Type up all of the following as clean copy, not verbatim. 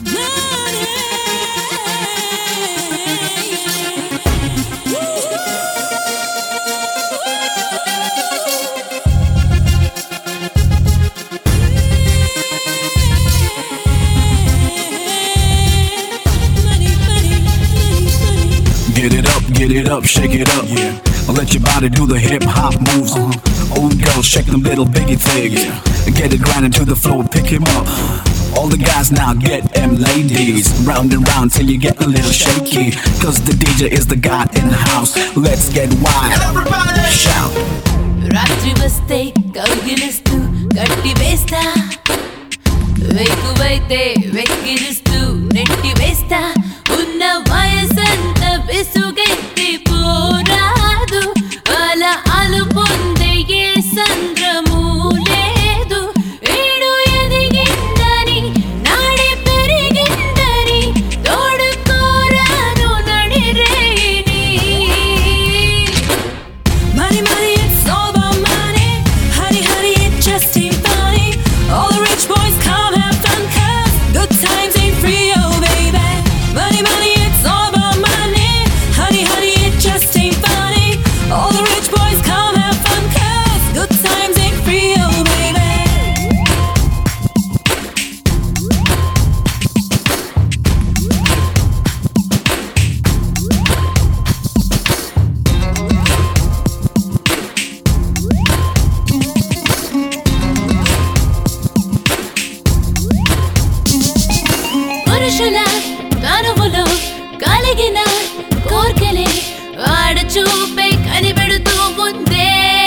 Get it up, shake it up. Yeah. I'll let your body do the hip hop moves. Old girls shake them little biggie things. Get it grinding to the floor, pick him up. All the guys now get them ladies. Round and round till you get a little shaky. Cause the DJ is the god in the house. Let's get wild. Everybody shout. రాత్రి వస్తే కౌగిలిస్తూ గట్టి వేస్తా వేకువైతే వెక్కిరిస్తూ నెట్టి వేస్తా ఉన్న వయసంత విసుగెత్తి పోరాదు అలా అలు పొందే ఏ సంద్రము లేదు ఏడు ఎదిగిందని నాడే పెరిగిందని తోడుకోరాను నడిరేని Money, money, it's all about money. Honey, honey, it just ain't funny. All the rich boys come have fun 'cause good times ain't free, oh baby. Money, money, it's all about money. Honey, honey, it just ain't funny. All the rich boys come have fun 'cause good times ain't free, oh baby. పురుషుల తనువులో కలిగిన కోర్కెలే ఆడ చూపే కనిపెడుతూ ఉందే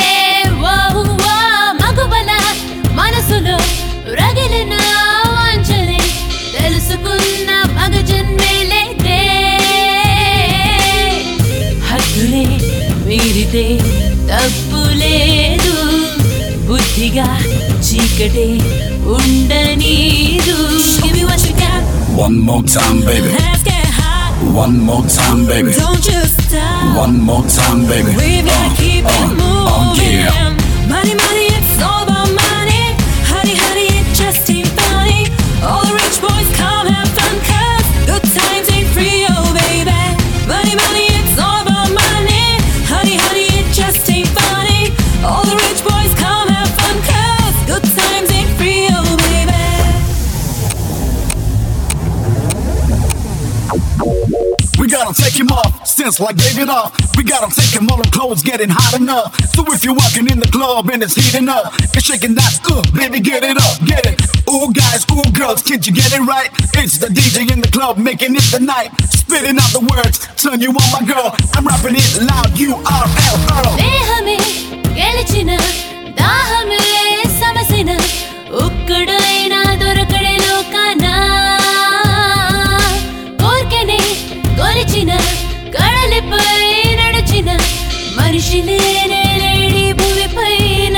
మగువల మనసులో రగిలిన వాంఛలే తెలుసుకున్న మగ జన్మే లేదే హద్దులే మీరితే తప్పు లేదు బుద్ధిగా చీకటే ఉండనీదు Give me what you got. One more time, baby. Let's get hot. One more time, baby. Don't just stop. One more time, baby. We've gotta keep it moving. yeah. Money, money, it's all about money. Honey, honey, it just ain't funny. All the rich boys come have fun 'cause good times ain't free, oh baby. Money, money, it's all about money. Honey, honey, it just ain't funny. All the rich boys come have fun 'cause good times ain't free, oh baby. We gotta take him off, since like David off. We gotta take him all the clothes getting hot enough. So if you're walking in the club and it's heating up, you're shaking that, baby, get it up, get it. Ooh guys, ooh girls, can't you get it right? It's the DJ in the club making it the night. Spitting out the words, turn you on my girl. I'm rapping it loud, URL, Earl. దేహమే గెలిచిన దాహమే సమసిన ఒక్కడైనా దొరకడే లోకాన కోర్కెనే కొలిచిన కడలిపై నడిచిన మనిషి లేనే లేడి భూమి పైన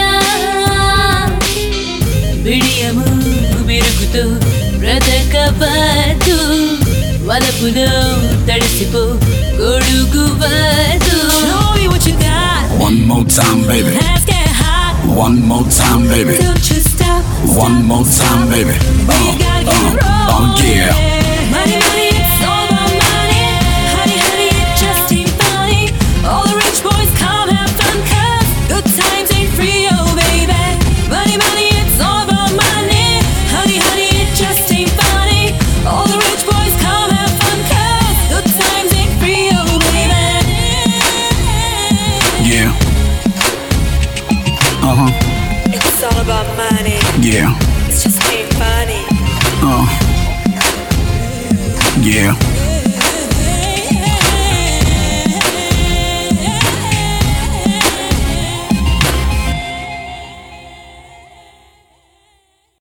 బిడియము మెరుగుతూ బ్రతకవద్దు వలపులో తడిసిపో గొడుగువద్దు Show me what you got. One more time, baby. Let's get hot. One more time, baby. Don't you stop. One more time, baby. We gotta get rolling. yeah. Money, money, it's all about money. Honey, honey, it just ain't funny. All the rich boys come have fun 'cause good times ain't free, oh baby. Money, money, it's all about money. Honey, honey, it just ain't funny. All the rich boys come have fun 'cause good times ain't free, oh baby. Yeah. It's all about money. Yeah. It's just ain't funny. Yeah.